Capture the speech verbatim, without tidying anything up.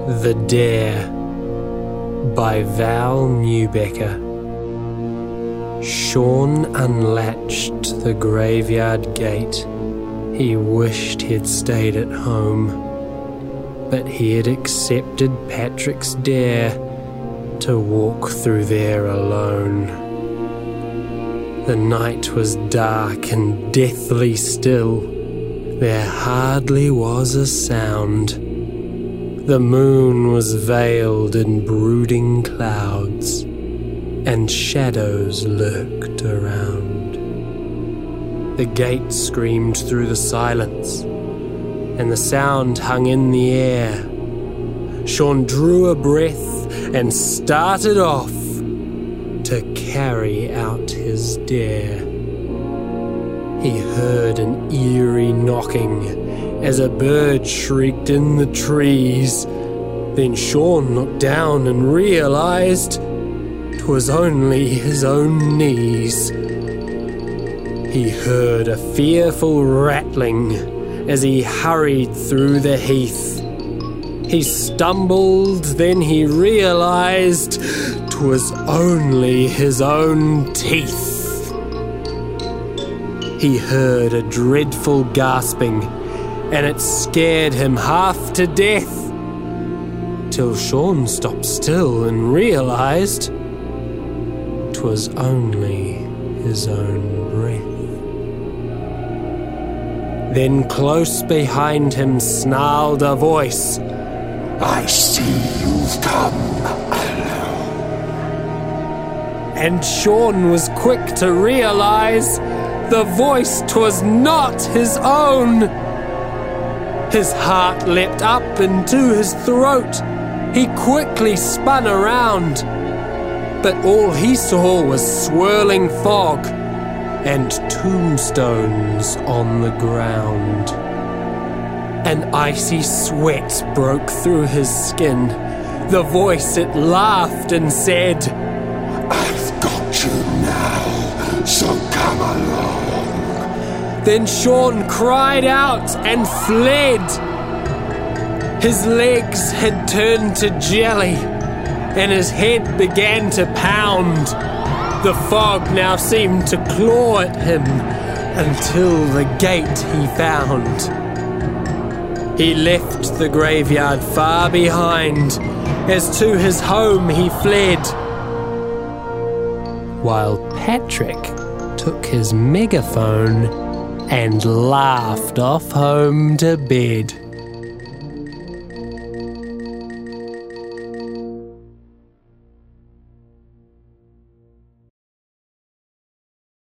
The Dare by Val Newbecker. Sean unlatched the graveyard gate. He wished he'd stayed at home, but he had accepted Patrick's dare to walk through there alone. The night was dark and deathly still. There hardly was a sound. The moon was veiled in brooding clouds, and shadows lurked around. The gate screamed through the silence, and the sound hung in the air. Sean drew a breath and started off to carry out his dare. He heard an eerie knocking as a bird shrieked in the trees. Then Sean looked down and realized 'twas only his own knees. He heard a fearful rattling as he hurried through the heath. He stumbled, then he realized 'twas only his own teeth. He heard a dreadful gasping, and it scared him half to death, till Sean stopped still and realized 'twas only his own breath. Then close behind him snarled a voice, "I see you've come alone." And Sean was quick to realize the voice 'twas not his own. His heart leapt up into his throat. He quickly spun around, but all he saw was swirling fog and tombstones on the ground. An icy sweat broke through his skin. The voice, it laughed and said, "I've got you now, so come along." Then Sean cried out and fled. His legs had turned to jelly, and his head began to pound. The fog now seemed to claw at him until the gate he found. He left the graveyard far behind, as to his home he fled, while Patrick took his megaphone and laughed off home to bed.